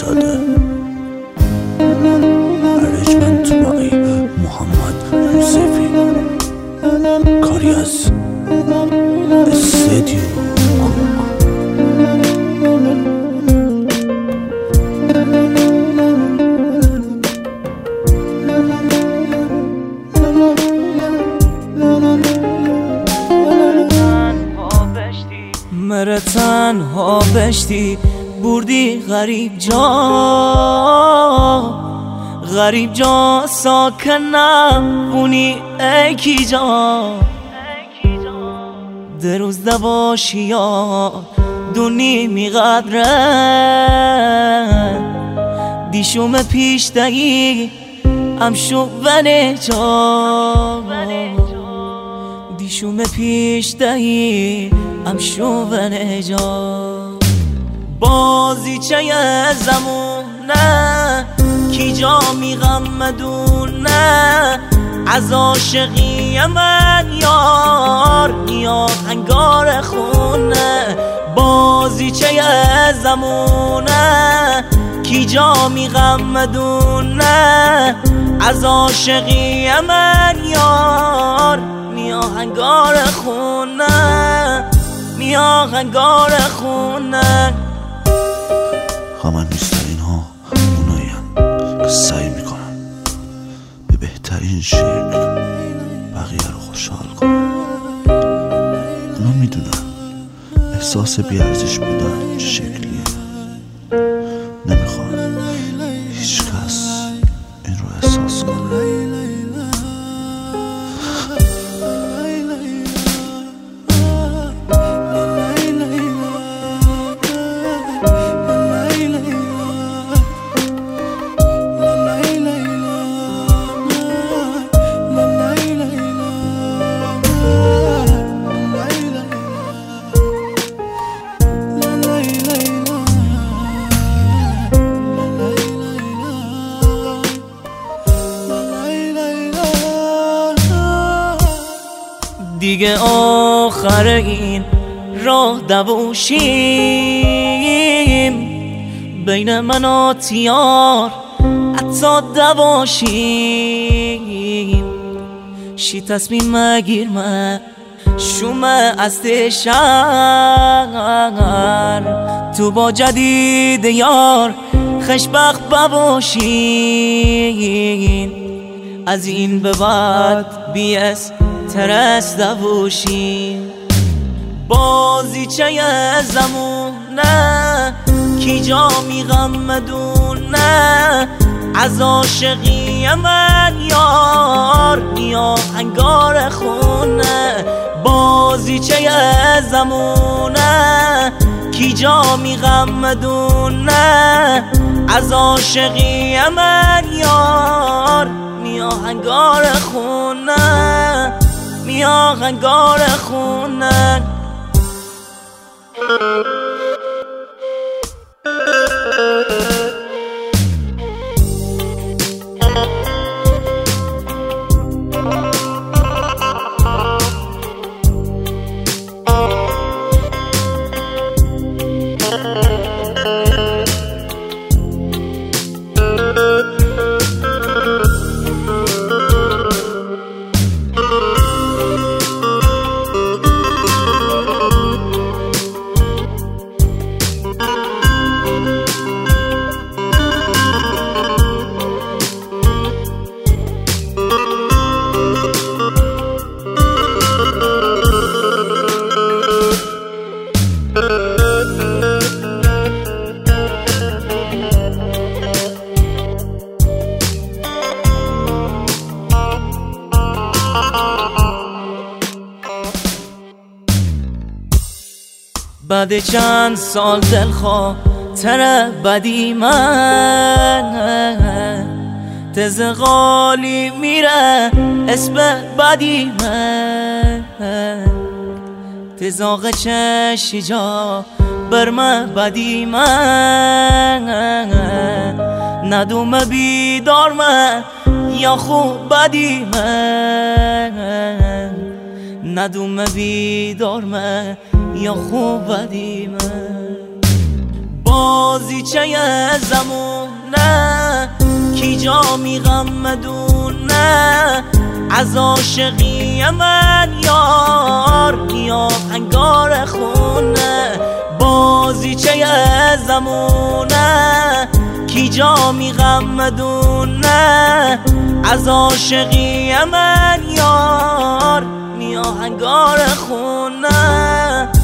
ساده ارجمند طباعی محمد یوسفی کاری از استدیو مره تنها بشتی بردی غریب جا ساکنم اونی ایکی جا دروز دباشی یا دونی میقدره دیشوم پیش دهی امشو ونجا دیشوم پیش دهی امشو ونجا بازیچه زمونه کی جا میغمدونه از عاشقی من یار یا هنگار خونه بازیچه زمونه کی جا میغمدونه از عاشقی من یار میاهنگار خونه میاهنگار خونه همه نیسترین ها اوناییم که سعی میکنن به بهترین شکل بقیه رو خوشحال کنن. اونا میدونن احساس بیارزش بودن چه شکلیه، نمیخوان هیچ کس این رو احساس کنه. دیگه آخر این راه دواشیم بین من و تیار حتی دواشیم شی تصمیم مگیر من شومه از شهر تو با جدید یار خشبخت بباشیم از این به بعد بیس ترس دوشیم بازیچه زمونه کی جا میغمدونه از عاشقی من یار یا هنگار خونه بازیچه زمونه کی جا میغمدونه از عاشقی من یار میاهنگار خونه میاهنگار خونه بعد چند سال دلخواه تره بدی من تز غالی میره اسم بدی من تزاق چشی جا برمه بدی من ندوم بیدار من یا خوب بدی من ندوم بیدار من یا خوب بدی من بازیچه زمونه کی جا میغم مدونه از عاشقی من یار نیا انگار خونه بازیچه زمونه کی جا میغم مدونه از عاشقی من یار نیا انگار خونه